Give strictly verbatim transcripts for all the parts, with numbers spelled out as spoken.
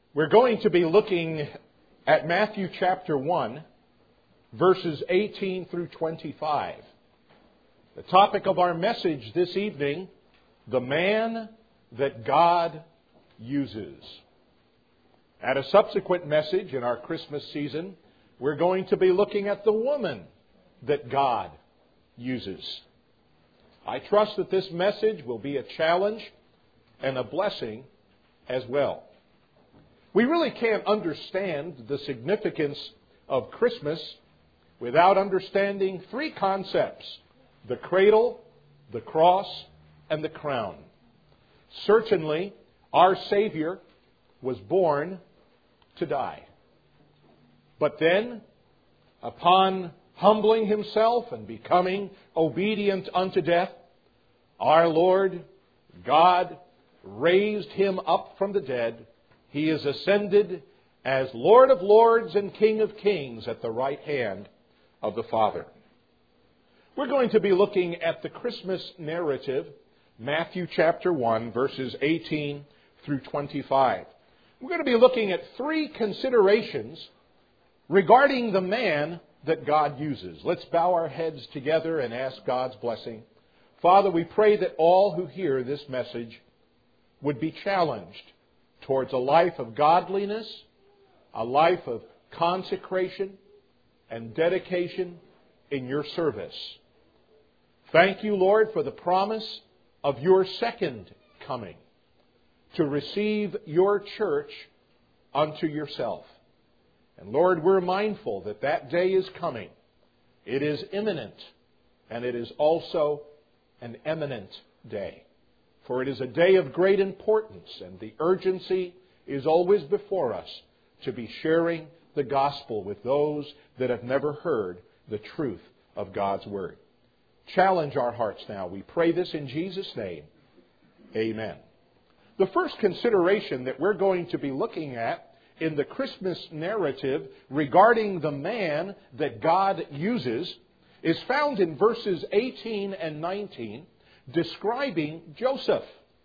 We're going to be looking at Matthew chapter one, verses eighteen through twenty-five. The topic of our message this evening, the man that God uses. At a subsequent message in our Christmas season, we're going to be looking at the woman that God uses. I trust that this message will be a challenge and a blessing as well. We really can't understand the significance of Christmas without understanding three concepts: the cradle, the cross, and the crown. Certainly, our Savior was born to die. But then, upon humbling Himself and becoming obedient unto death, our Lord God raised Him up from the dead. He is ascended as Lord of Lords and King of Kings at the right hand of the Father. We're going to be looking at the Christmas narrative, Matthew chapter one, verses eighteen through twenty-five. We're going to be looking at three considerations regarding the man that God uses. Let's bow our heads together and ask God's blessing. Father, we pray that all who hear this message would be challenged towards a life of godliness, a life of consecration and dedication in your service. Thank you, Lord, for the promise of your second coming to receive your church unto yourself. And Lord, we're mindful that that day is coming. It is imminent, and it is also an eminent day. For it is a day of great importance, and the urgency is always before us to be sharing the gospel with those that have never heard the truth of God's Word. Challenge our hearts now. We pray this in Jesus' name. Amen. The first consideration that we're going to be looking at in the Christmas narrative regarding the man that God uses is found in verses eighteen and nineteen, describing Joseph,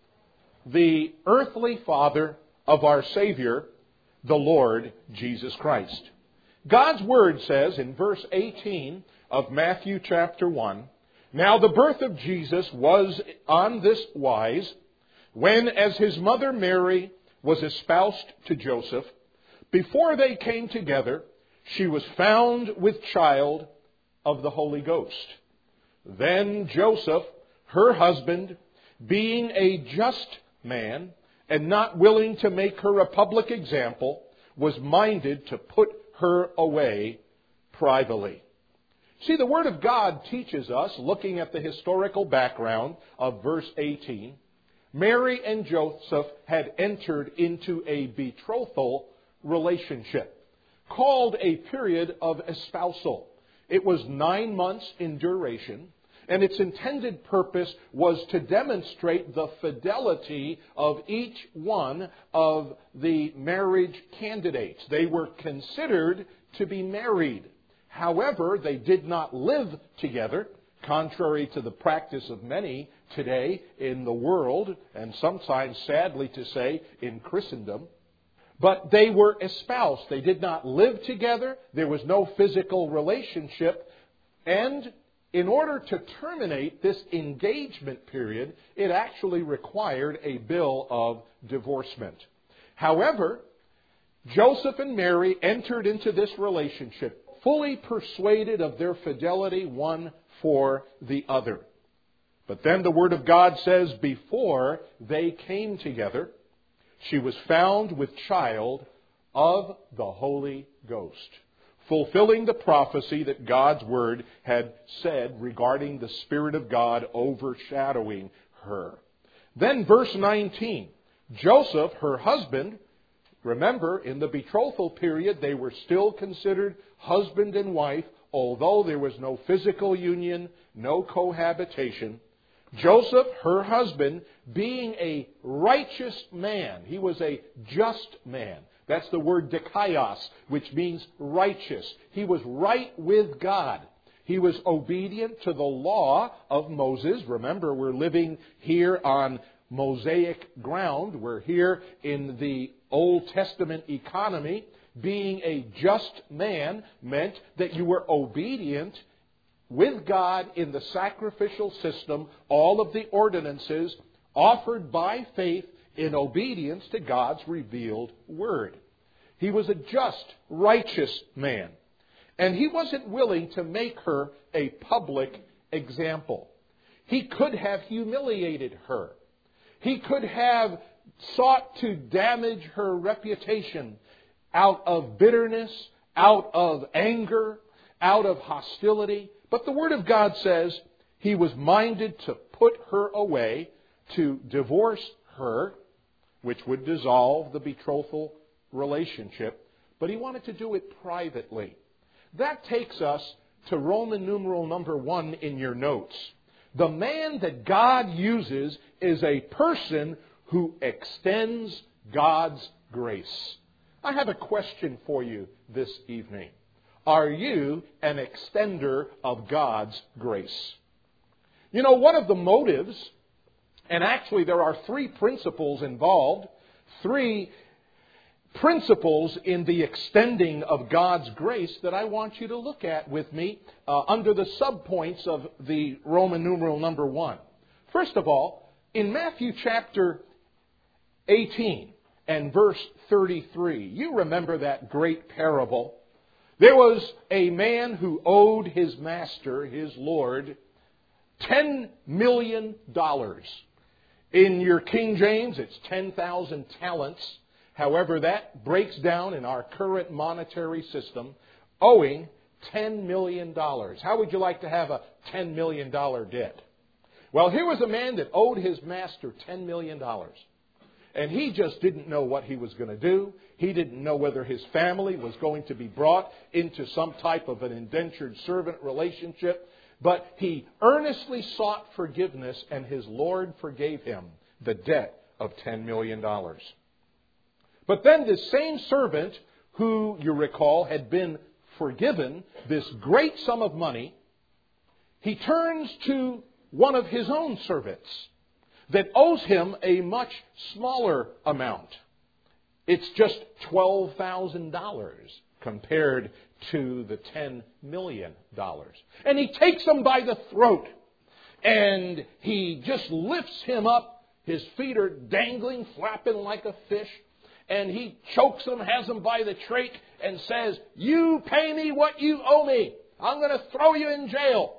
the earthly father of our Savior, the Lord Jesus Christ. God's Word says in verse eighteen of Matthew chapter one, "Now the birth of Jesus was on this wise, when as his mother Mary was espoused to Joseph, before they came together, she was found with child of the Holy Ghost. Then Joseph, her husband, being a just man and not willing to make her a public example, was minded to put her away privately." See, the Word of God teaches us, looking at the historical background of verse eighteen, Mary and Joseph had entered into a betrothal relationship called a period of espousal. It was nine months in duration, and its intended purpose was to demonstrate the fidelity of each one of the marriage candidates. They were considered to be married. However, they did not live together, contrary to the practice of many today in the world, and sometimes, sadly to say, in Christendom. But they were espoused. They did not live together. There was no physical relationship. And in order to terminate this engagement period, it actually required a bill of divorcement. However, Joseph and Mary entered into this relationship fully persuaded of their fidelity one for the other. But then the Word of God says, before they came together, she was found with child of the Holy Ghost, fulfilling the prophecy that God's Word had said regarding the Spirit of God overshadowing her. Then verse nineteen, Joseph, her husband, remember, in the betrothal period, they were still considered husband and wife, although there was no physical union, no cohabitation. Joseph, her husband, being a righteous man, he was a just man. That's the word dikaios, which means righteous. He was right with God. He was obedient to the law of Moses. Remember, we're living here on Mosaic ground. We're here in the Old Testament economy, being a just man meant that you were obedient with God in the sacrificial system, all of the ordinances offered by faith in obedience to God's revealed word. He was a just, righteous man. And he wasn't willing to make her a public example. He could have humiliated her. He could have sought to damage her reputation out of bitterness, out of anger, out of hostility. But the Word of God says he was minded to put her away, to divorce her, which would dissolve the betrothal relationship. But he wanted to do it privately. That takes us to Roman numeral number one in your notes. The man that God uses is a person who extends God's grace. I have a question for you this evening. Are you an extender of God's grace? You know, one of the motives, and actually there are three principles involved, three principles in the extending of God's grace that I want you to look at with me uh, under the subpoints of the Roman numeral number one. First of all, in Matthew chapter eighteen and verse thirty-three, you remember that great parable. There was a man who owed his master, his Lord, ten million dollars. In your King James, it's ten thousand talents. However, that breaks down in our current monetary system, owing ten million dollars. How would you like to have a ten million dollars debt? Well, here was a man that owed his master ten million dollars. And he just didn't know what he was going to do. He didn't know whether his family was going to be brought into some type of an indentured servant relationship. But he earnestly sought forgiveness, and his Lord forgave him the debt of ten million dollars. But then this same servant, who you recall had been forgiven this great sum of money, he turns to one of his own servants that owes him a much smaller amount. It's just twelve thousand dollars compared to the ten million dollars. And he takes him by the throat and he just lifts him up. His feet are dangling, flapping like a fish. And he chokes him, has him by the trach, and says, "You pay me what you owe me. I'm going to throw you in jail."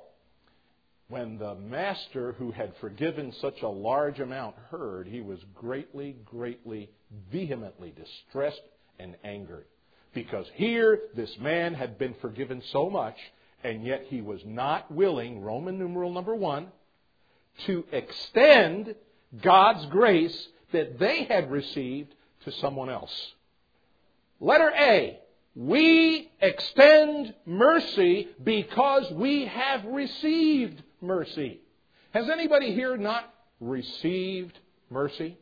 When the master, who had forgiven such a large amount, heard, he was greatly, greatly, vehemently distressed and angered. Because here, this man had been forgiven so much, and yet he was not willing, Roman numeral number one, to extend God's grace that they had received to someone else. Letter A. We extend mercy because we have received mercy. Has anybody here not received mercy?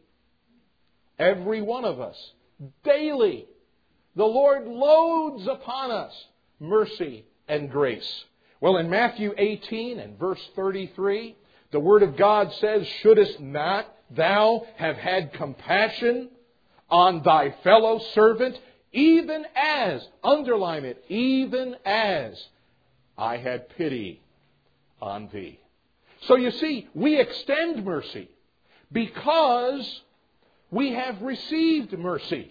Every one of us. Daily. The Lord loads upon us mercy and grace. Well, in Matthew eighteen and verse thirty-three, the Word of God says, "Shouldest not thou have had compassion on thy fellow servant, even as," underline it, "even as I had pity on thee." So you see, we extend mercy because we have received mercy.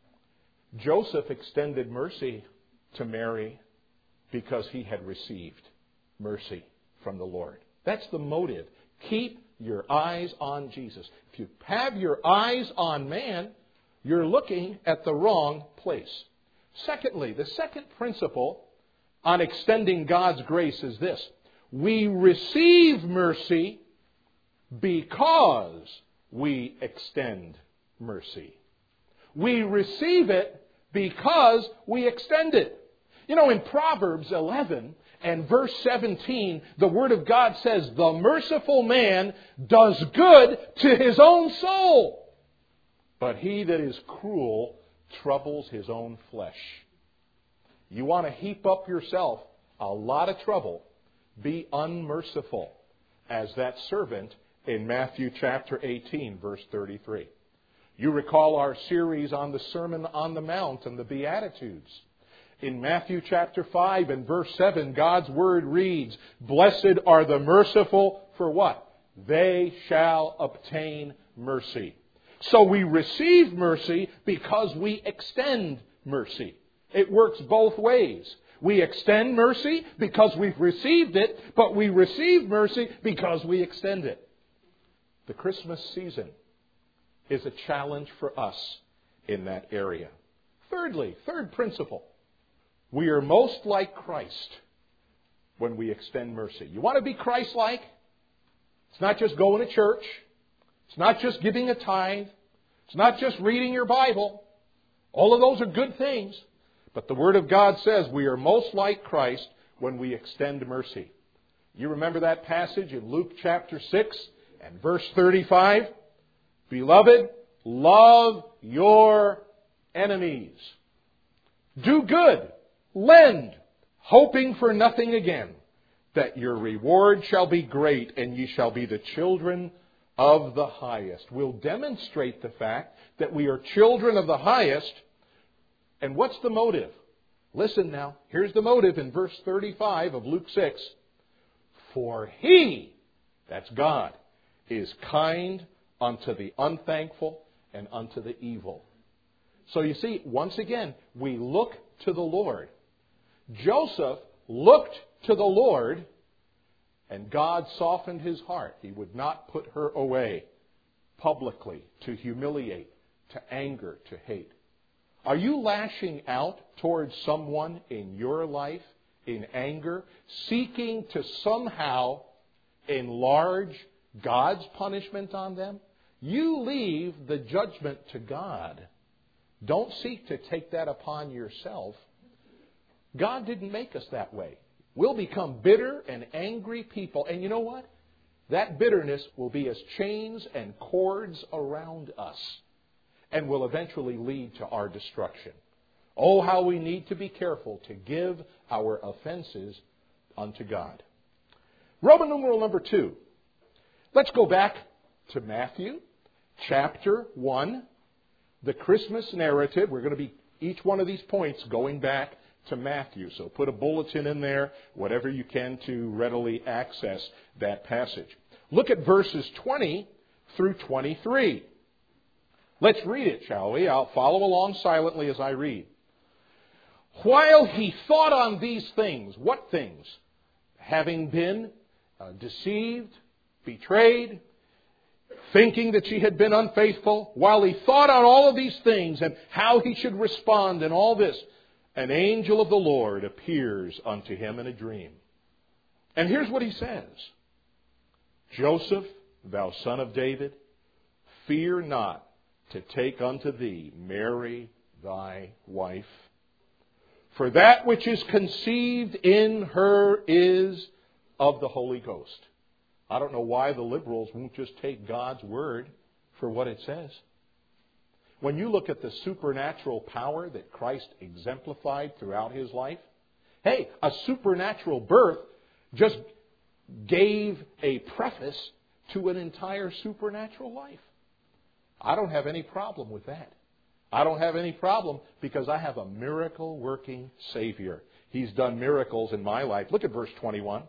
Joseph extended mercy to Mary because he had received mercy from the Lord. That's the motive. Keep your eyes on Jesus. If you have your eyes on man, you're looking at the wrong place. Secondly, the second principle on extending God's grace is this. We receive mercy because we extend mercy. We receive it because we extend it. You know, in Proverbs eleven and verse seventeen, the Word of God says, "The merciful man does good to his own soul, but he that is cruel troubles his own flesh." You want to heap up yourself a lot of trouble. Be unmerciful, as that servant in Matthew chapter eighteen, verse thirty-three. You recall our series on the Sermon on the Mount and the Beatitudes. In Matthew chapter five and verse seven, God's Word reads, "Blessed are the merciful," for what? "They shall obtain mercy." So we receive mercy because we extend mercy. It works both ways. We extend mercy because we've received it, but we receive mercy because we extend it. The Christmas season is a challenge for us in that area. Thirdly, third principle, we are most like Christ when we extend mercy. You want to be Christ-like? It's not just going to church. It's not just giving a tithe. It's not just reading your Bible. All of those are good things. But the Word of God says we are most like Christ when we extend mercy. You remember that passage in Luke chapter six and verse thirty-five? "Beloved, love your enemies. Do good, lend, hoping for nothing again, that your reward shall be great, and ye shall be the children of the highest." We'll demonstrate the fact that we are children of the highest. And what's the motive? Listen now. Here's the motive in verse thirty-five of Luke six. "For He," that's God, "is kind unto the unthankful and unto the evil." So you see, once again, we look to the Lord. Joseph looked to the Lord, and God softened his heart. He would not put her away publicly to humiliate, to anger, to hate. Are you lashing out towards someone in your life in anger, seeking to somehow enlarge God's punishment on them? You leave the judgment to God. Don't seek to take that upon yourself. God didn't make us that way. We'll become bitter and angry people. And you know what? That bitterness will be as chains and cords around us and will eventually lead to our destruction. Oh, how we need to be careful to give our offenses unto God. Roman numeral number two. Let's go back to Matthew chapter one. The Christmas narrative. We're going to be, each one of these points, going back to Matthew. So put a bulletin in there, whatever you can to readily access that passage. Look at verses twenty through twenty-three. Let's read it, shall we? I'll follow along silently as I read. "While he thought on these things," what things? Having been uh, deceived, betrayed, thinking that she had been unfaithful, while he thought on all of these things and how he should respond in all this, an angel of the Lord appears unto him in a dream. And here's what he says. "Joseph, thou son of David, fear not to take unto thee Mary thy wife, for that which is conceived in her is of the Holy Ghost." I don't know why the liberals won't just take God's word for what it says. When you look at the supernatural power that Christ exemplified throughout his life, hey, a supernatural birth just gave a preface to an entire supernatural life. I don't have any problem with that. I don't have any problem because I have a miracle-working Savior. He's done miracles in my life. Look at verse twenty-one.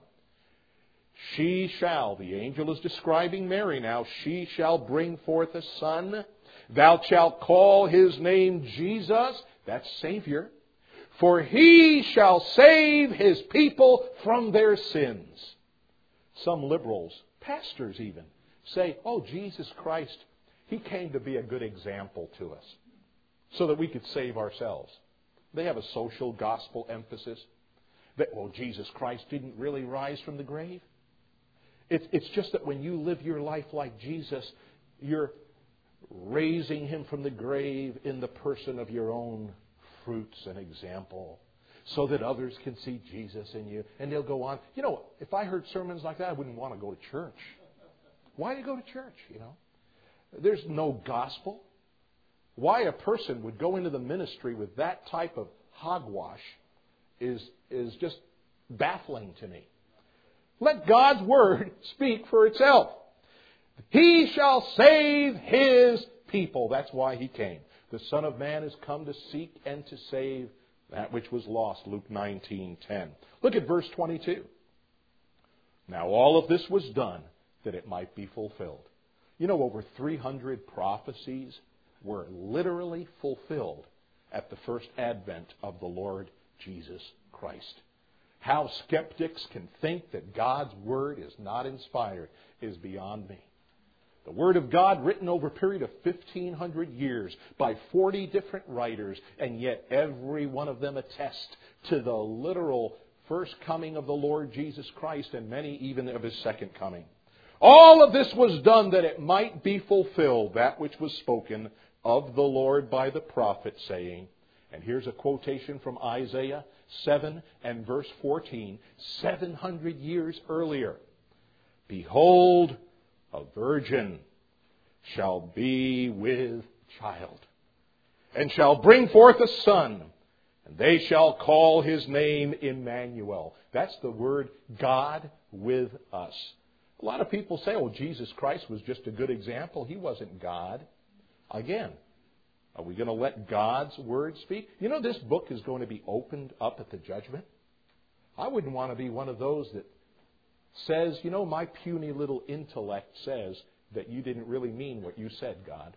"She shall," the angel is describing Mary now, "she shall bring forth a son. Thou shalt call his name Jesus," that's Savior, "for he shall save his people from their sins." Some liberals, pastors even, say, "Oh, Jesus Christ, he came to be a good example to us so that we could save ourselves." They have a social gospel emphasis that, well, Jesus Christ didn't really rise from the grave. It's, it's just that when you live your life like Jesus, you're raising him from the grave in the person of your own fruits and example so that others can see Jesus in you. And they'll go on. You know, if I heard sermons like that, I wouldn't want to go to church. Why do you go to church, you know? There's no gospel. Why a person would go into the ministry with that type of hogwash is, is just baffling to me. Let God's word speak for itself. "He shall save his people. That's why He came. The Son of Man has come to seek and to save that which was lost. Luke nineteen ten. Look at verse twenty-two. Now all of this was done that it might be fulfilled. You know, over three hundred prophecies were literally fulfilled at the first advent of the Lord Jesus Christ. How skeptics can think that God's Word is not inspired is beyond me. The Word of God written over a period of fifteen hundred years by forty different writers, and yet every one of them attest to the literal first coming of the Lord Jesus Christ, and many even of His second coming. All of this was done that it might be fulfilled, that which was spoken of the Lord by the prophet, saying, and here's a quotation from Isaiah seven and verse fourteen, seven hundred years earlier. Behold, a virgin shall be with child, and shall bring forth a son, and they shall call his name Emmanuel. That's the word God with us. A lot of people say, oh, Jesus Christ was just a good example. He wasn't God. Again, are we going to let God's word speak? You know, this book is going to be opened up at the judgment. I wouldn't want to be one of those that says, you know, my puny little intellect says that you didn't really mean what you said, God.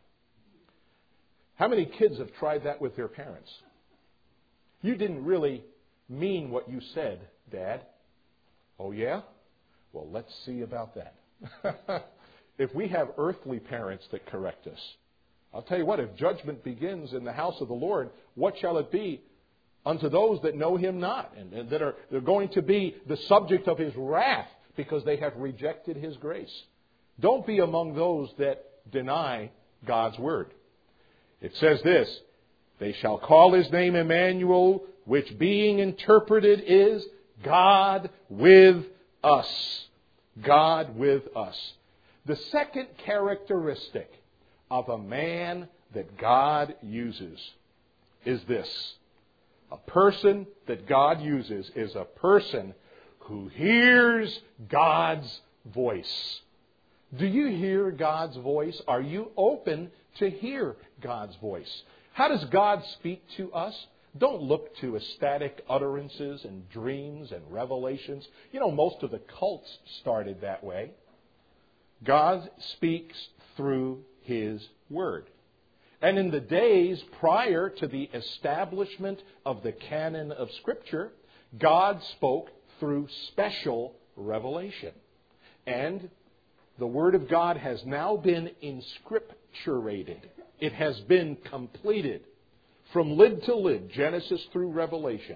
How many kids have tried that with their parents? You didn't really mean what you said, Dad. Oh, yeah? Well, let's see about that. If we have earthly parents that correct us, I'll tell you what, if judgment begins in the house of the Lord, what shall it be unto those that know Him not, and, and that are they're going to be the subject of His wrath because they have rejected His grace? Don't be among those that deny God's word. It says this, they shall call His name Emmanuel, which being interpreted is God with us. God with us. The second characteristic of a man that God uses is this. A person that God uses is a person who hears God's voice. Do you hear God's voice? Are you open to hear God's voice? How does God speak to us? Don't look to ecstatic utterances and dreams and revelations. You know, most of the cults started that way. God speaks through His Word. And in the days prior to the establishment of the canon of Scripture, God spoke through special revelation. And the Word of God has now been inscripturated. It has been completed. From lid to lid, Genesis through Revelation.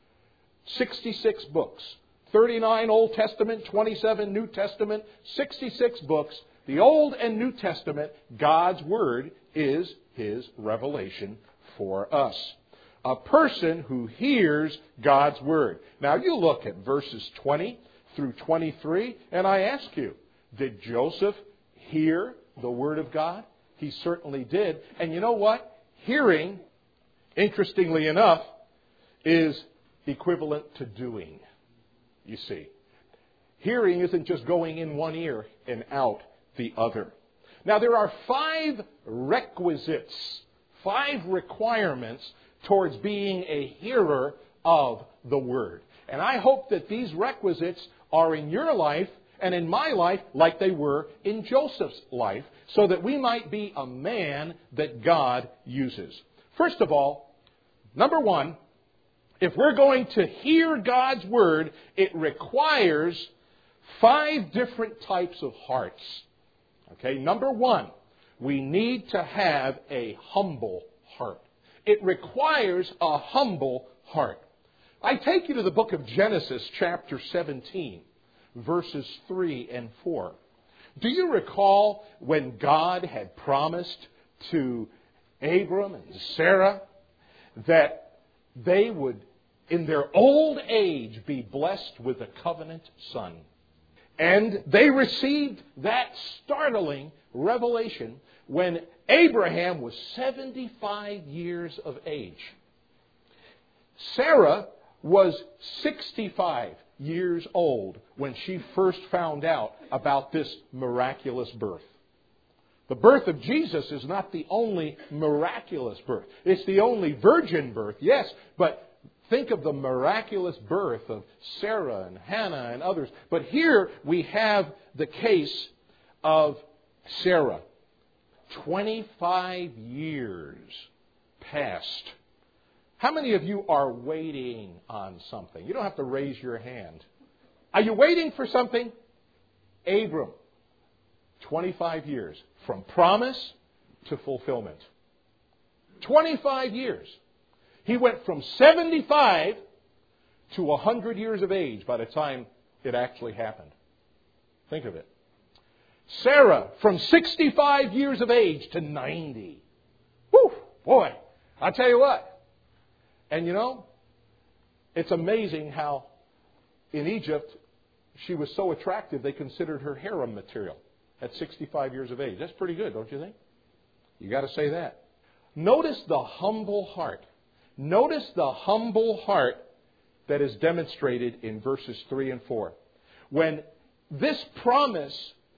sixty-six books. thirty-nine Old Testament, twenty-seven New Testament, sixty-six books. The Old and New Testament, God's Word is His revelation for us. A person who hears God's Word. Now you look at verses twenty through twenty-three, and I ask you, did Joseph hear the Word of God? He certainly did. And you know what? Hearing, interestingly enough, is equivalent to doing, you see. Hearing isn't just going in one ear and out the other. Now, there are five requisites, five requirements towards being a hearer of the Word. And I hope that these requisites are in your life and in my life like they were in Joseph's life, so that we might be a man that God uses. First of all, number one, if we're going to hear God's Word, it requires five different types of hearts. Okay, number one, we need to have a humble heart. It requires a humble heart. I take you to the book of Genesis, chapter seventeen, verses three and four. Do you recall when God had promised to Abram and Sarah that they would, in their old age, be blessed with a covenant son? And they received that startling revelation when Abraham was seventy-five years of age. Sarah was sixty-five years old when she first found out about this miraculous birth. The birth of Jesus is not the only miraculous birth. It's the only virgin birth, yes, but think of the miraculous birth of Sarah and Hannah and others. But here we have the case of Sarah. twenty-five years passed. How many of you are waiting on something? You don't have to raise your hand. Are you waiting for something? Abram, twenty-five years. From promise to fulfillment. twenty-five years. He went from seventy-five to one hundred years of age by the time it actually happened. Think of it. Sarah, from sixty-five years of age to ninety. Whew, boy, I'll tell you what. And you know, it's amazing how in Egypt she was so attractive they considered her harem material at sixty-five years of age. That's pretty good, don't you think? You got to say that. Notice the humble heart. Notice the humble heart that is demonstrated in verses three and four. When this promise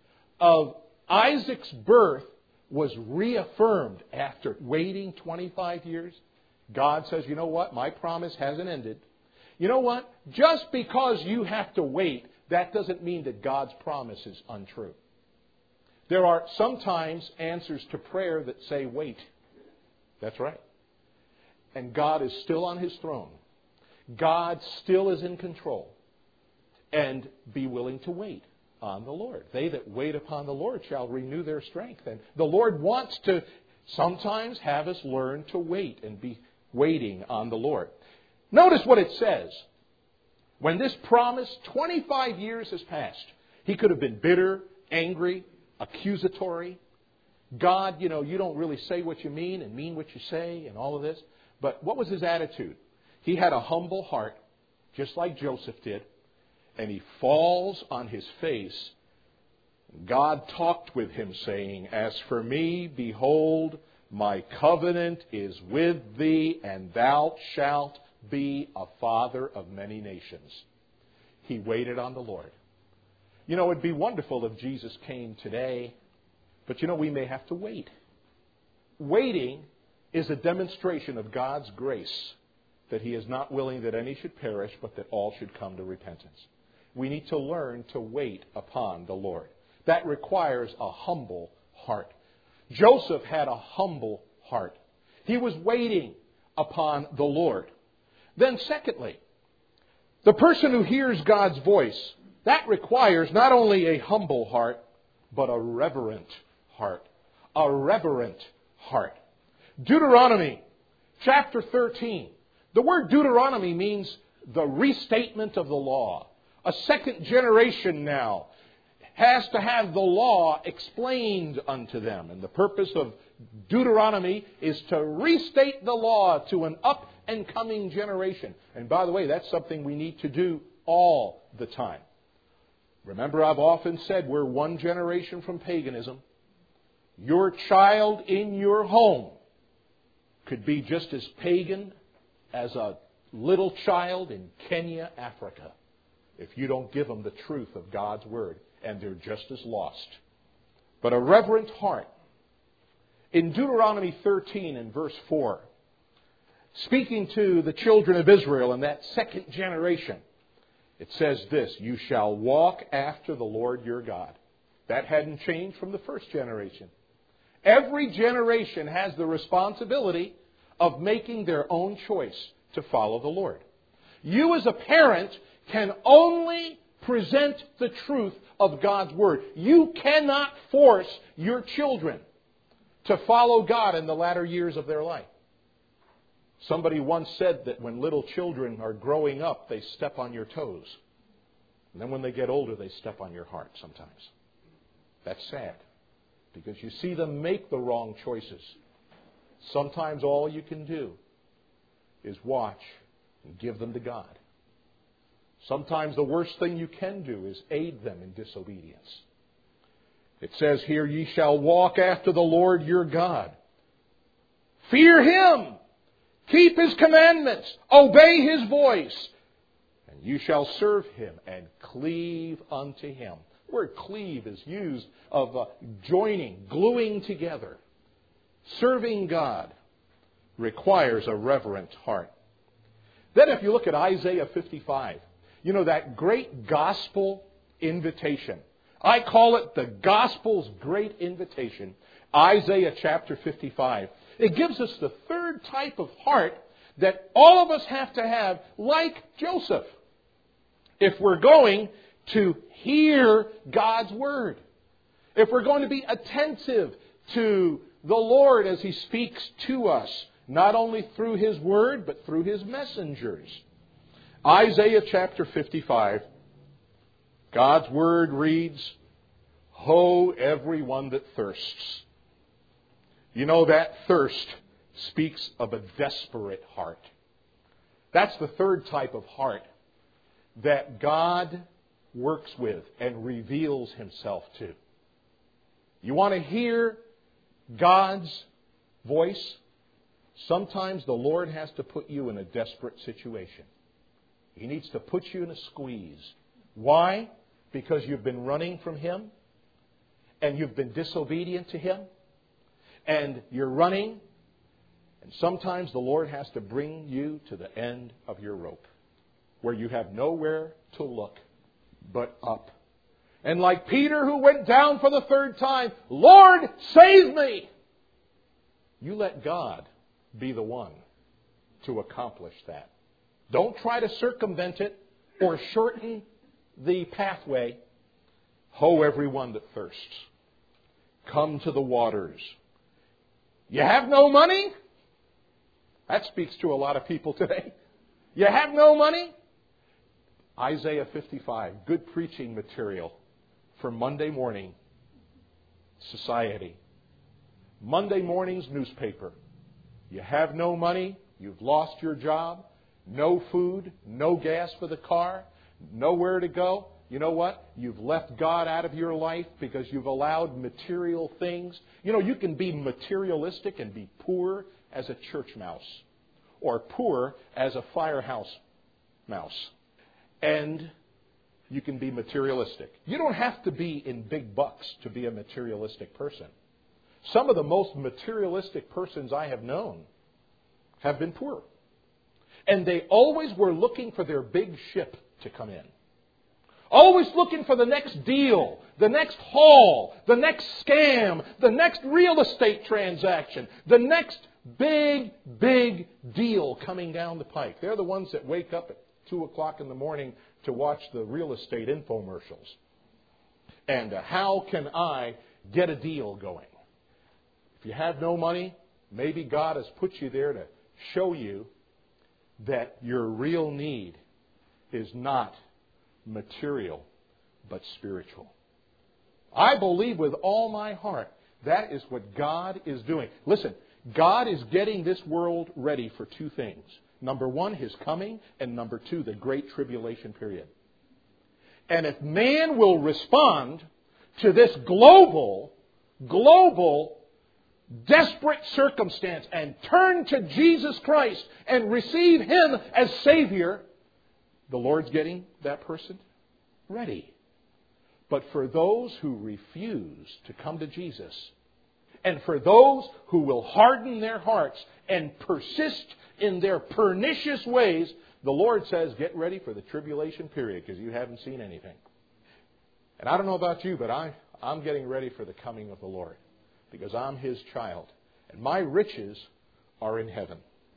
of Isaac's birth was reaffirmed after waiting twenty-five years, God says, you know what? My promise hasn't ended. You know what? Just because you have to wait, that doesn't mean that God's promise is untrue. There are sometimes answers to prayer that say, wait. That's right. And God is still on His throne. God still is in control. And be willing to wait on the Lord. They that wait upon the Lord shall renew their strength. And the Lord wants to sometimes have us learn to wait and be waiting on the Lord. Notice what it says. When this promise, twenty-five years has passed. He could have been bitter, angry, accusatory. God, you know, you don't really say what you mean and mean what you say and all of this. But what was his attitude? He had a humble heart, just like Joseph did. And he falls on his face. God talked with him, saying, as for me, behold, my covenant is with thee, and thou shalt be a father of many nations. He waited on the Lord. You know, it'd be wonderful if Jesus came today, but you know, we may have to wait. Waiting is a demonstration of God's grace, that He is not willing that any should perish, but that all should come to repentance. We need to learn to wait upon the Lord. That requires a humble heart. Joseph had a humble heart. He was waiting upon the Lord. Then secondly, the person who hears God's voice, that requires not only a humble heart, but a reverent heart. A reverent heart. Deuteronomy chapter thirteen. The word Deuteronomy means the restatement of the law. A second generation now has to have the law explained unto them. And the purpose of Deuteronomy is to restate the law to an up and coming generation. And by the way, that's something we need to do all the time. Remember, I've often said we're one generation from paganism. Your child in your home could be just as pagan as a little child in Kenya, Africa, if you don't give them the truth of God's Word, and they're just as lost. But a reverent heart. In Deuteronomy thirteen and verse four, speaking to the children of Israel in that second generation, it says this, you shall walk after the Lord your God. That hadn't changed from the first generation. Every generation has the responsibility of making their own choice to follow the Lord. You as a parent can only present the truth of God's Word. You cannot force your children to follow God in the latter years of their life. Somebody once said that when little children are growing up, they step on your toes. And then when they get older, they step on your heart sometimes. That's sad, because you see them make the wrong choices. Sometimes all you can do is watch and give them to God. Sometimes the worst thing you can do is aid them in disobedience. It says here, ye shall walk after the Lord your God. Fear Him. Keep His commandments. Obey His voice. And you shall serve Him and cleave unto Him. The word cleave is used of uh, joining, gluing together. Serving God requires a reverent heart. Then if you look at Isaiah fifty-five, you know, that great gospel invitation. I call it the gospel's great invitation. Isaiah chapter fifty-five. It gives us the third type of heart that all of us have to have, like Joseph, if we're going to hear God's word. If we're going to be attentive to the Lord as He speaks to us, not only through His word, but through His messengers. Isaiah chapter fifty-five, God's word reads, "Ho, everyone that thirsts." You know, that thirst speaks of a desperate heart. That's the third type of heart that God works with and reveals Himself to. You want to hear God's voice? Sometimes the Lord has to put you in a desperate situation. He needs to put you in a squeeze. Why? Because you've been running from Him and you've been disobedient to Him and you're running, and sometimes the Lord has to bring you to the end of your rope where you have nowhere to look but up. And like Peter, who went down for the third time, "Lord, save me!" You let God be the one to accomplish that. Don't try to circumvent it or shorten the pathway. Ho, everyone that thirsts, come to the waters. You have no money? That speaks to a lot of people today. You have no money? Isaiah fifty-five, good preaching material for Monday morning society. Monday morning's newspaper. You have no money, you've lost your job, no food, no gas for the car, nowhere to go. You know what? You've left God out of your life because you've allowed material things. You know, you can be materialistic and be poor as a church mouse or poor as a firehouse mouse. And you can be materialistic. You don't have to be in big bucks to be a materialistic person. Some of the most materialistic persons I have known have been poor. And they always were looking for their big ship to come in. Always looking for the next deal, the next haul, the next scam, the next real estate transaction, the next big, big deal coming down the pike. They're the ones that wake up at two o'clock in the morning to watch the real estate infomercials. And uh, how can I get a deal going? If you have no money, maybe God has put you there to show you that your real need is not material, but spiritual. I believe with all my heart that is what God is doing. Listen, God is getting this world ready for two things. Number one, His coming, and number two, the Great Tribulation period. And if man will respond to this global, global, desperate circumstance and turn to Jesus Christ and receive Him as Savior, the Lord's getting that person ready. But for those who refuse to come to Jesus, and for those who will harden their hearts and persist in their pernicious ways, the Lord says, get ready for the tribulation period because you haven't seen anything. And I don't know about you, but I, I'm getting ready for the coming of the Lord because I'm His child. And my riches are in heaven.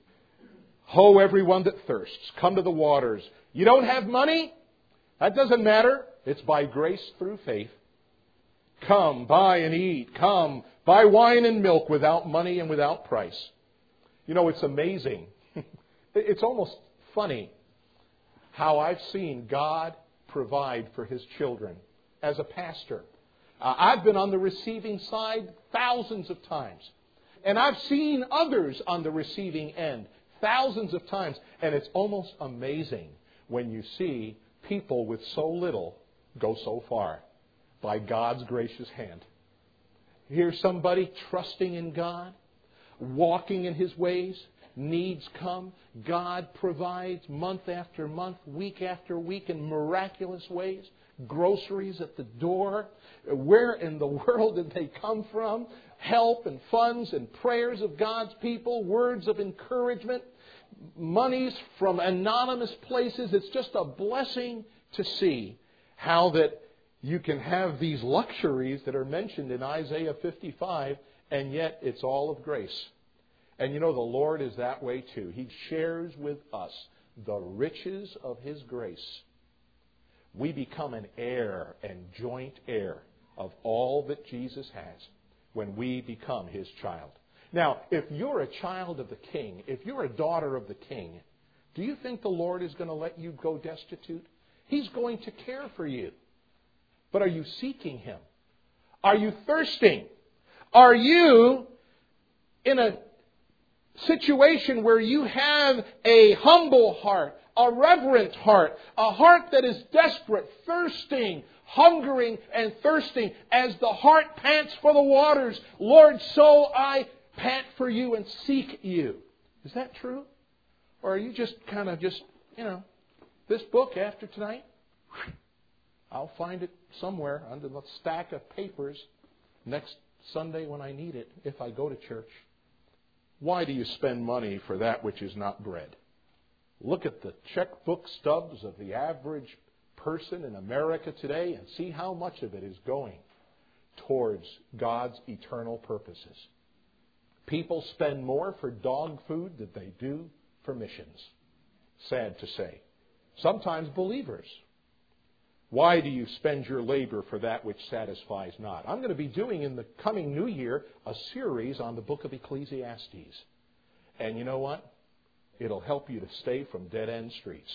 Ho, everyone that thirsts, come to the waters. You don't have money? That doesn't matter. It's by grace through faith. Come, buy and eat. Come, buy wine and milk without money and without price. You know, it's amazing. It's almost funny how I've seen God provide for His children as a pastor. Uh, I've been on the receiving side thousands of times. And I've seen others on the receiving end thousands of times. And it's almost amazing when you see people with so little go so far by God's gracious hand. Here's somebody trusting in God, walking in His ways, needs come, God provides month after month, week after week in miraculous ways. Groceries at the door. Where in the world did they come from? Help and funds and prayers of God's people, words of encouragement, monies from anonymous places. It's just a blessing to see how that you can have these luxuries that are mentioned in Isaiah fifty-five, and yet it's all of grace. And you know, the Lord is that way too. He shares with us the riches of His grace. We become an heir and joint heir of all that Jesus has when we become His child. Now, if you're a child of the King, if you're a daughter of the King, do you think the Lord is going to let you go destitute? He's going to care for you. But are you seeking Him? Are you thirsting? Are you in a situation where you have a humble heart, a reverent heart, a heart that is desperate, thirsting, hungering and thirsting as the heart pants for the waters? Lord, so I pant for you and seek you. Is that true? Or are you just kind of just, you know, this book after tonight? I'll find it somewhere under the stack of papers next Sunday when I need it, if I go to church. Why do you spend money for that which is not bread? Look at the checkbook stubs of the average person in America today and see how much of it is going towards God's eternal purposes. People spend more for dog food than they do for missions. Sad to say. Sometimes believers. Why do you spend your labor for that which satisfies not? I'm going to be doing in the coming new year a series on the book of Ecclesiastes. And you know what? It'll help you to stay from dead-end streets.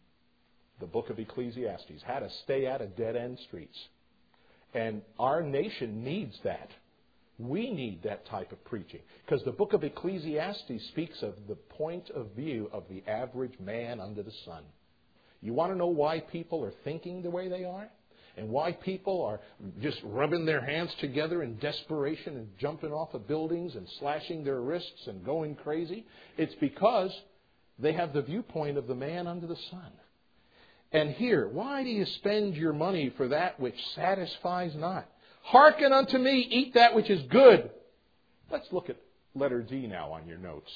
The book of Ecclesiastes. How to stay out of dead-end streets. And our nation needs that. We need that type of preaching. Because the book of Ecclesiastes speaks of the point of view of the average man under the sun. You want to know why people are thinking the way they are? And why people are just rubbing their hands together in desperation and jumping off of buildings and slashing their wrists and going crazy? It's because they have the viewpoint of the man under the sun. And here, why do you spend your money for that which satisfies not? Hearken unto me, eat that which is good. Let's look at letter D now on your notes.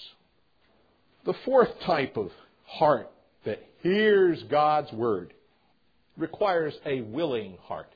The fourth type of heart that hears God's word requires a willing heart.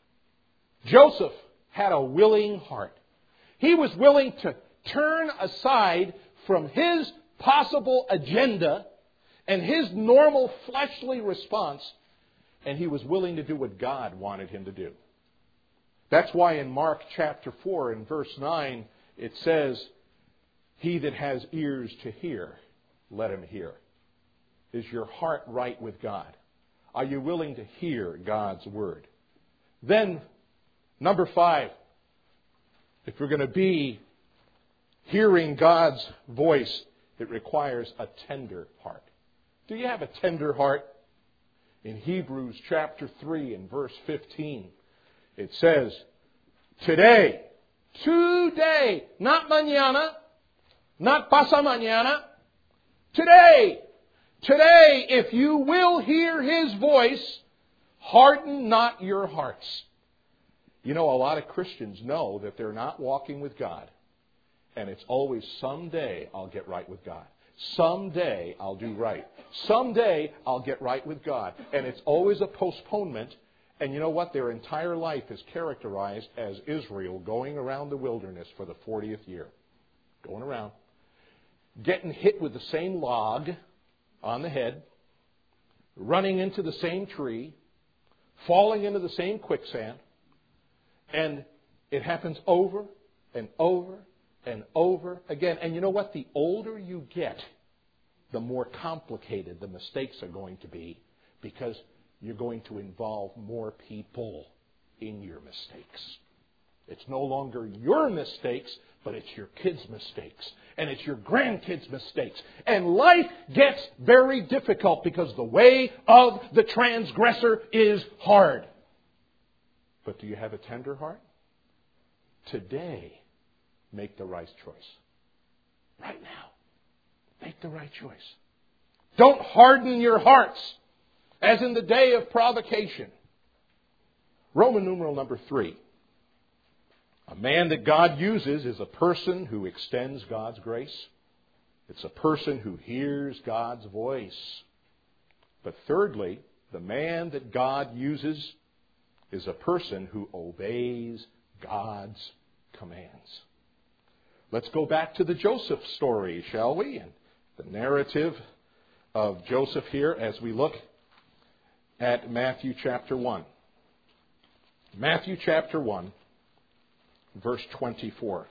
Joseph had a willing heart. He was willing to turn aside from his possible agenda and his normal fleshly response, and he was willing to do what God wanted him to do. That's why in Mark chapter four and verse nine it says, "He that has ears to hear, let him hear." Is your heart right with God? Are you willing to hear God's word? Then, number five, if we're going to be hearing God's voice, it requires a tender heart. Do you have a tender heart? In Hebrews chapter three and verse fifteen, it says, today, today, not mañana, not pasa mañana, today, today, if you will hear His voice, harden not your hearts. You know, a lot of Christians know that they're not walking with God. And it's always, someday I'll get right with God. Someday I'll do right. Someday I'll get right with God. And it's always a postponement. And you know what? Their entire life is characterized as Israel going around the wilderness for the fortieth year. Going around. Getting hit with the same log on the head. Running into the same tree. Falling into the same quicksand. And it happens over and over and over again. And you know what? The older you get, the more complicated the mistakes are going to be, because you're going to involve more people in your mistakes. It's no longer your mistakes, but it's your kids' mistakes. And it's your grandkids' mistakes. And life gets very difficult because the way of the transgressor is hard. But do you have a tender heart? Today, make the right choice. Right now. Make the right choice. Don't harden your hearts as in the day of provocation. Roman numeral number three. A man that God uses is a person who extends God's grace. It's a person who hears God's voice. But thirdly, the man that God uses is a person who obeys God's commands. Let's go back to the Joseph story, shall we? And the narrative of Joseph here as we look at Matthew chapter one. Matthew chapter one, verse twenty-four.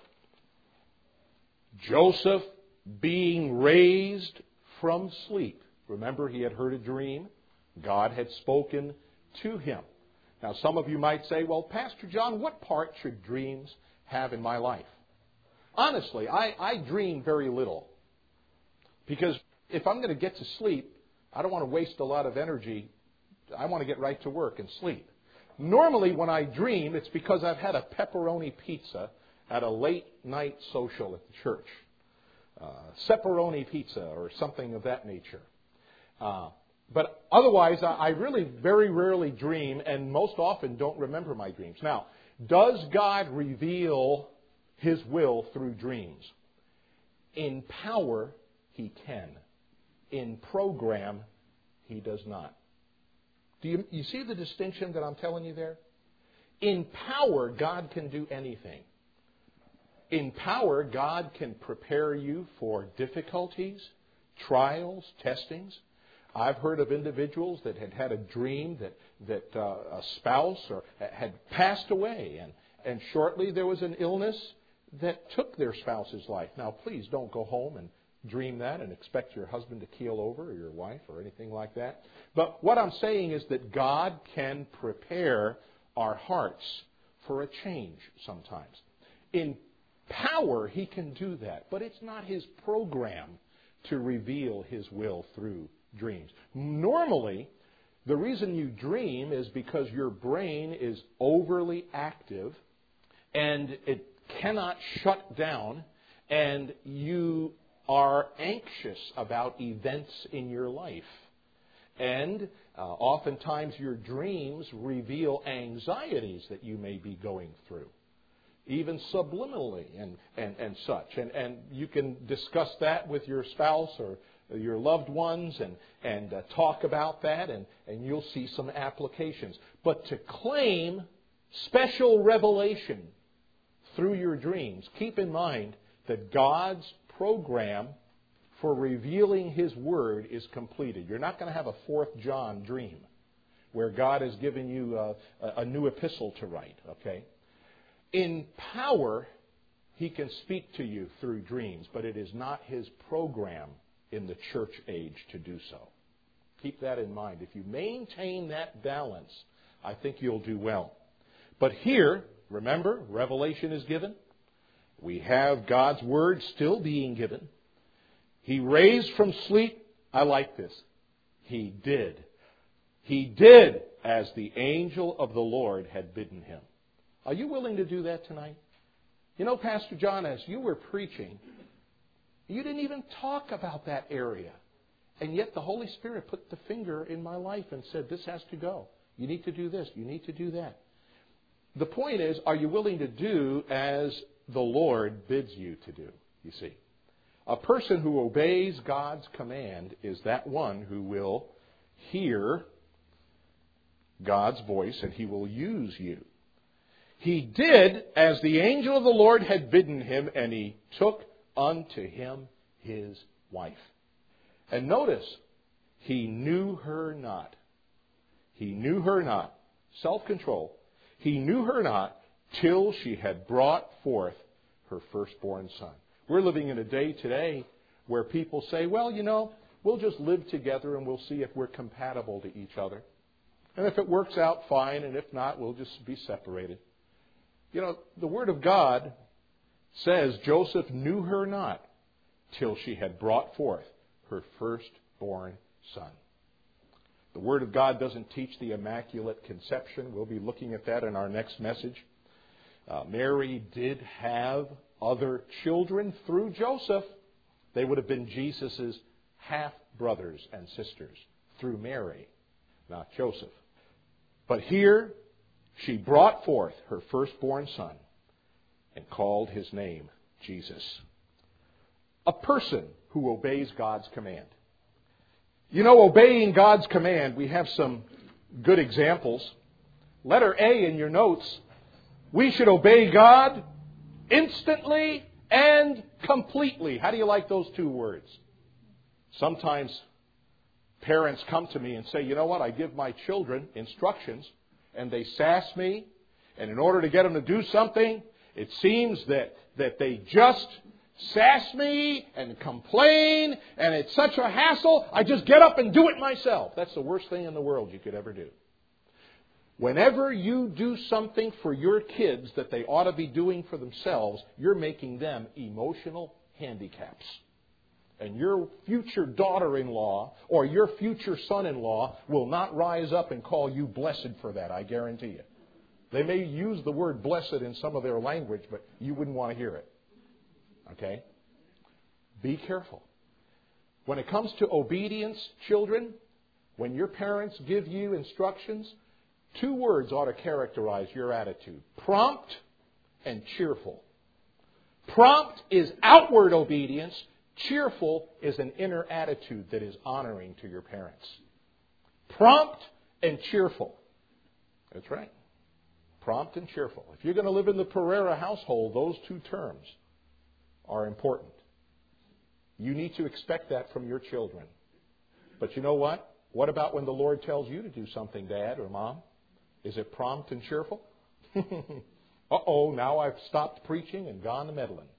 Joseph being raised from sleep. Remember, he had heard a dream. God had spoken to him. Now, some of you might say, well, Pastor John, what part should dreams have in my life? Honestly, I, I dream very little. Because if I'm going to get to sleep, I don't want to waste a lot of energy. I want to get right to work and sleep. Normally, when I dream, it's because I've had a pepperoni pizza at a late night social at the church. Uh, Pepperoni pizza or something of that nature. Uh, but otherwise, I, I really very rarely dream and most often don't remember my dreams. Now, does God reveal His will through dreams? In power, He can. In program, He does not. Do you, you see the distinction that I'm telling you there? In power, God can do anything. In power, God can prepare you for difficulties, trials, testings. I've heard of individuals that had had a dream that, that uh, a spouse or had passed away, and, and shortly there was an illness that took their spouse's life. Now, please don't go home and dream that and expect your husband to keel over or your wife or anything like that. But what I'm saying is that God can prepare our hearts for a change sometimes. In power, He can do that, but it's not His program to reveal His will through dreams. Normally, the reason you dream is because your brain is overly active and it cannot shut down, and you are anxious about events in your life. And uh, oftentimes your dreams reveal anxieties that you may be going through, even subliminally and, and, and such. And, and you can discuss that with your spouse or your loved ones and, and uh, talk about that, and, and you'll see some applications. But to claim special revelation through your dreams, keep in mind that God's program for revealing His Word is completed. You're not going to have a fourth John dream where God has given you a, a new epistle to write, okay? In power, He can speak to you through dreams, but it is not His program in the church age to do so. Keep that in mind. If you maintain that balance, I think you'll do well. But here, remember, revelation is given. We have God's Word still being given. He raised from sleep. I like this. He did. He did as the angel of the Lord had bidden him. Are you willing to do that tonight? You know, Pastor John, as you were preaching, you didn't even talk about that area. And yet the Holy Spirit put the finger in my life and said, this has to go. You need to do this. You need to do that. The point is, are you willing to do as the Lord bids you to do, you see? A person who obeys God's command is that one who will hear God's voice and He will use you. He did as the angel of the Lord had bidden him, and he took unto him his wife. And notice, he knew her not. He knew her not. Self-control. He knew her not till she had brought forth her firstborn son. We're living in a day today where people say, well, you know, we'll just live together and we'll see if we're compatible to each other. And if it works out, fine, and if not, we'll just be separated. You know, the Word of God says Joseph knew her not till she had brought forth her firstborn son. The Word of God doesn't teach the Immaculate Conception. We'll be looking at that in our next message. Uh, Mary did have other children through Joseph They would have been Jesus' half-brothers and sisters through Mary, not Joseph. But here, she brought forth her firstborn son and called his name Jesus. A person who obeys God's command. You know, obeying God's command, we have some good examples. Letter A in your notes, we should obey God instantly and completely. How do you like those two words? Sometimes parents come to me and say, you know what, I give my children instructions and they sass me, and in order to get them to do something, it seems that, that they just sass me and complain, and it's such a hassle, I just get up and do it myself. That's the worst thing in the world you could ever do. Whenever you do something for your kids that they ought to be doing for themselves, you're making them emotional handicaps. And your future daughter-in-law or your future son-in-law will not rise up and call you blessed for that, I guarantee you. They may use the word blessed in some of their language, but you wouldn't want to hear it. Okay? Be careful. When it comes to obedience, children, when your parents give you instructions, two words ought to characterize your attitude. Prompt and cheerful. Prompt is outward obedience. Cheerful is an inner attitude that is honoring to your parents. Prompt and cheerful. That's right. Prompt and cheerful. If you're going to live in the Pereira household, those two terms are important. You need to expect that from your children. But you know what? What about when the Lord tells you to do something, Dad or Mom? Is it prompt and cheerful? Uh-oh, now I've stopped preaching and gone to meddling.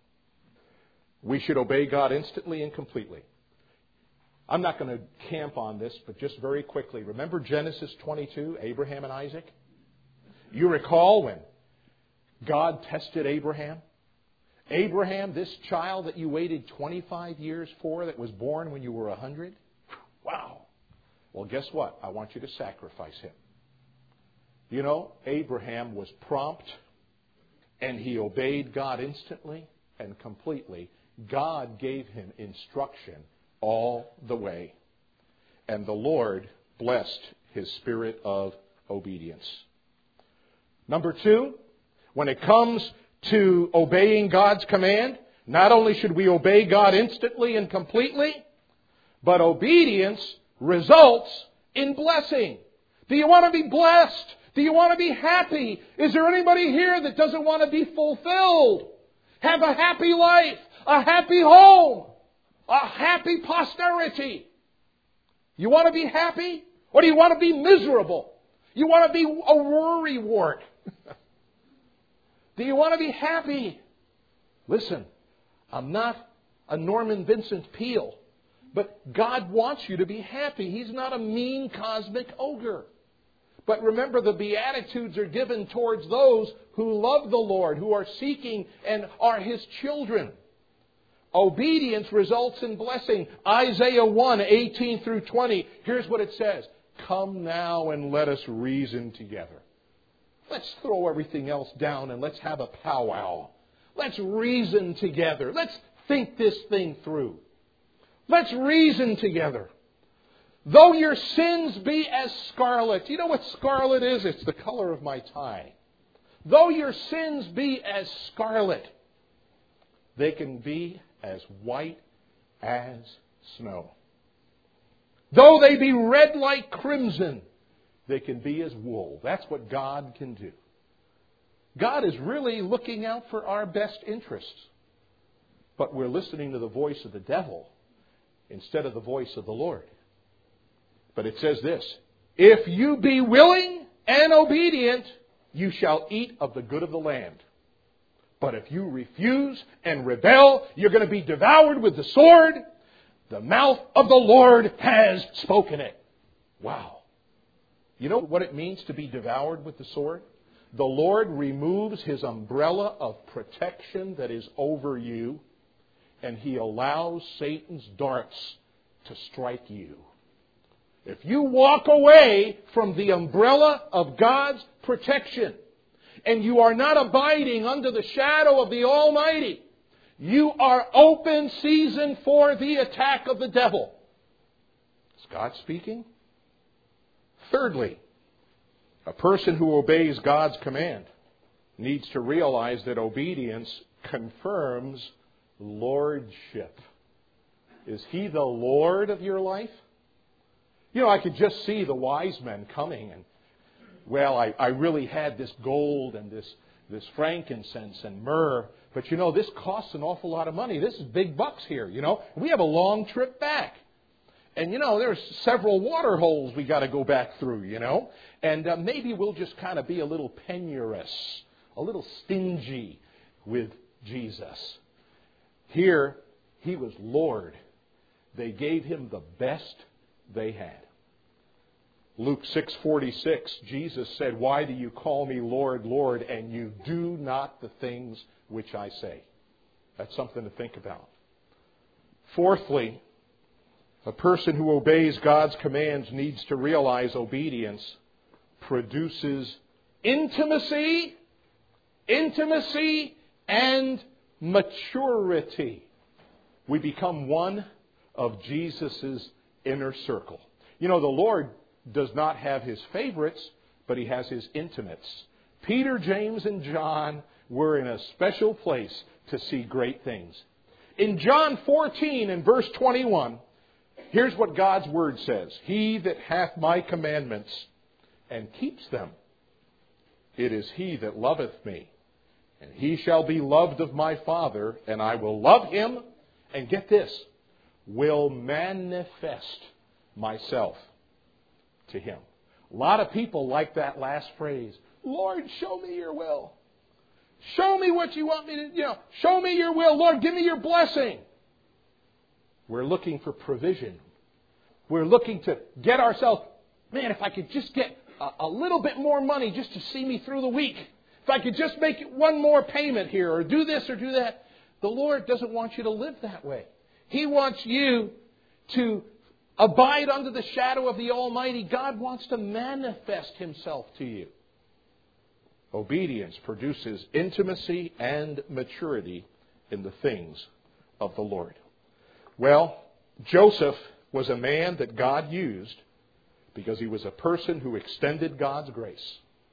We should obey God instantly and completely. I'm not going to camp on this, but just very quickly. Remember Genesis twenty-two, Abraham and Isaac? You recall when God tested Abraham? Abraham, this child that you waited twenty-five years for that was born when you were one hundred? Wow. Well, guess what? I want you to sacrifice him. You know, Abraham was prompt and he obeyed God instantly and completely. God gave him instruction all the way. And the Lord blessed his spirit of obedience. Number two, when it comes to obeying God's command, not only should we obey God instantly and completely, but obedience results in blessing. Do you want to be blessed? Do you want to be happy? Is there anybody here that doesn't want to be fulfilled? Have a happy life, a happy home, a happy posterity. You want to be happy? Or do you want to be miserable? You want to be a worrywart? Do you want to be happy? Listen, I'm not a Norman Vincent Peale, but God wants you to be happy. He's not a mean cosmic ogre. But remember, the Beatitudes are given towards those who love the Lord, who are seeking and are His children. Obedience results in blessing. Isaiah one, eighteen through twenty. Here's what it says. Come now and let us reason together. Let's throw everything else down and let's have a powwow. Let's reason together. Let's think this thing through. Let's reason together. Though your sins be as scarlet. You know what scarlet is? It's the color of my tie. Though your sins be as scarlet, they can be as white as snow. Though they be red like crimson, they can be as wool. That's what God can do. God is really looking out for our best interests. But we're listening to the voice of the devil instead of the voice of the Lord. But it says this, if you be willing and obedient, you shall eat of the good of the land. But if you refuse and rebel, you're going to be devoured with the sword. The mouth of the Lord has spoken it. Wow. You know what it means to be devoured with the sword? The Lord removes His umbrella of protection that is over you, and He allows Satan's darts to strike you. If you walk away from the umbrella of God's protection, and you are not abiding under the shadow of the Almighty, You are open season for the attack of the devil. Is God speaking? Thirdly, a person who obeys God's command needs to realize that obedience confirms lordship. Is He the Lord of your life? You know, I could just see the wise men coming and, well, I, I really had this gold and this, this frankincense and myrrh, but you know, this costs an awful lot of money. This is big bucks here, you know. We have a long trip back. And, you know, there's several water holes we got to go back through, you know. And uh, maybe we'll just kind of be a little penurious, a little stingy with Jesus. Here, He was Lord. They gave Him the best they had. Luke six forty-six, Jesus said, "Why do you call me Lord, Lord, and you do not the things which I say?" That's something to think about. Fourthly, a person who obeys God's commands needs to realize obedience produces intimacy, intimacy, and maturity. We become one of Jesus' inner circle. You know, the Lord does not have His favorites, but He has His intimates. Peter, James, and John were in a special place to see great things. In John fourteen and verse twenty-one, here's what God's Word says. "He that hath my commandments and keeps them, it is he that loveth me. And he shall be loved of my Father, and I will love him," and get this, "will manifest myself to him." A lot of people like that last phrase. Lord, show me your will. Show me what you want me to, you know, show me your will. Lord, give me your blessing. We're looking for provision. We're looking to get ourselves, man, if I could just get a, a little bit more money just to see me through the week. If I could just make one more payment here or do this or do that. The Lord doesn't want you to live that way. He wants you to abide under the shadow of the Almighty. God wants to manifest Himself to you. Obedience produces intimacy and maturity in the things of the Lord. Well, Joseph was a man that God used because he was a person who extended God's grace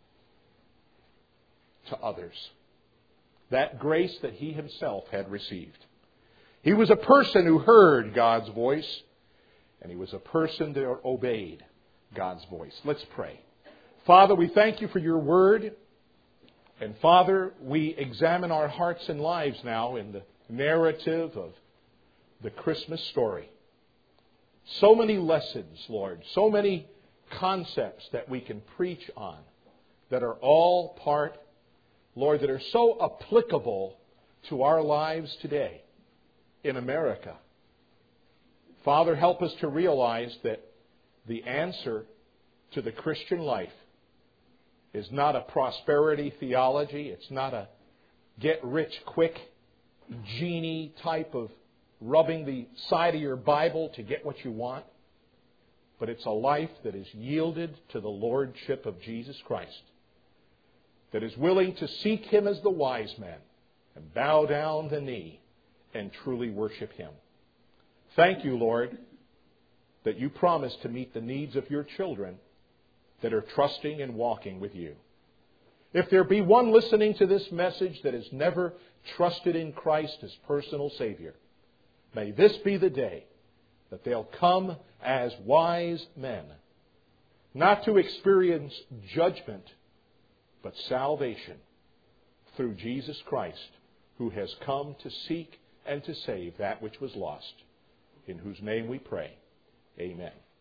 to others. That grace that he himself had received. He was a person who heard God's voice, and he was a person that obeyed God's voice. Let's pray. Father, we thank you for your word. And Father, we examine our hearts and lives now in the narrative of the Christmas story. So many lessons, Lord, so many concepts that we can preach on that are all part, Lord, that are so applicable to our lives today in America. Father, help us to realize that the answer to the Christian life is not a prosperity theology. It's not a get-rich-quick genie type of rubbing the side of your Bible to get what you want. But it's a life that is yielded to the Lordship of Jesus Christ, that is willing to seek Him as the wise man and bow down the knee and truly worship Him. Thank you, Lord, that you promise to meet the needs of your children that are trusting and walking with you. If there be one listening to this message that has never trusted in Christ as personal Savior, may this be the day that they'll come as wise men, not to experience judgment, but salvation through Jesus Christ, who has come to seek and to save that which was lost, in whose name we pray. Amen.